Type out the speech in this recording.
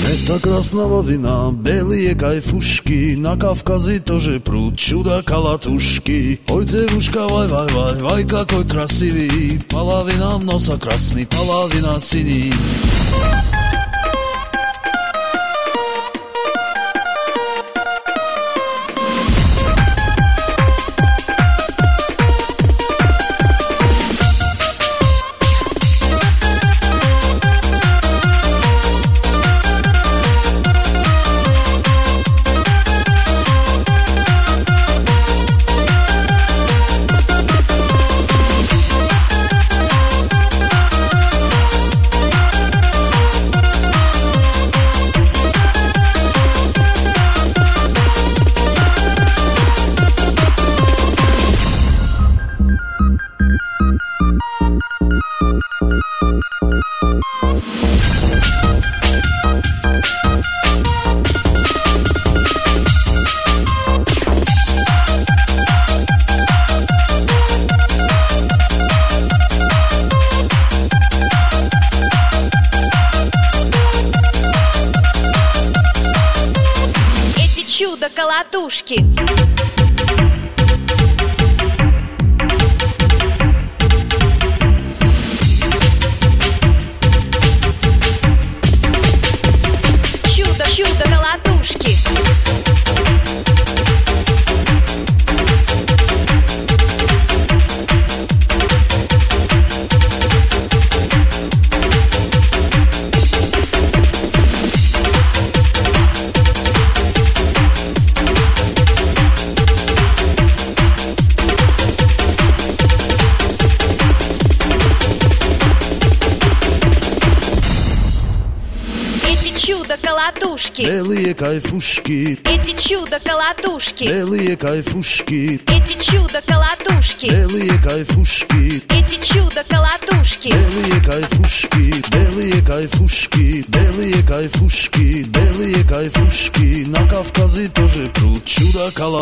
Место красного вина, белые кайфушки, на Кавказе тоже пруд, чудо-колотушки. Ой, девушка, вай-вай-вай, вай, какой красивый, половина носа красный, половина синий. Чудо-колотушки. Чудо-колотушки. Чудо-колотушки. Белые кайфушки. Эти чудо-колотушки. Белые кайфушки. Эти чудо-колотушки. Белые кайфушки. Эти чудо-колотушки. Белые кайфушки. Белые кайфушки. Белые кайфушки. Белые кайфушки. На Кавказе тоже пруд, чудо-колотушки.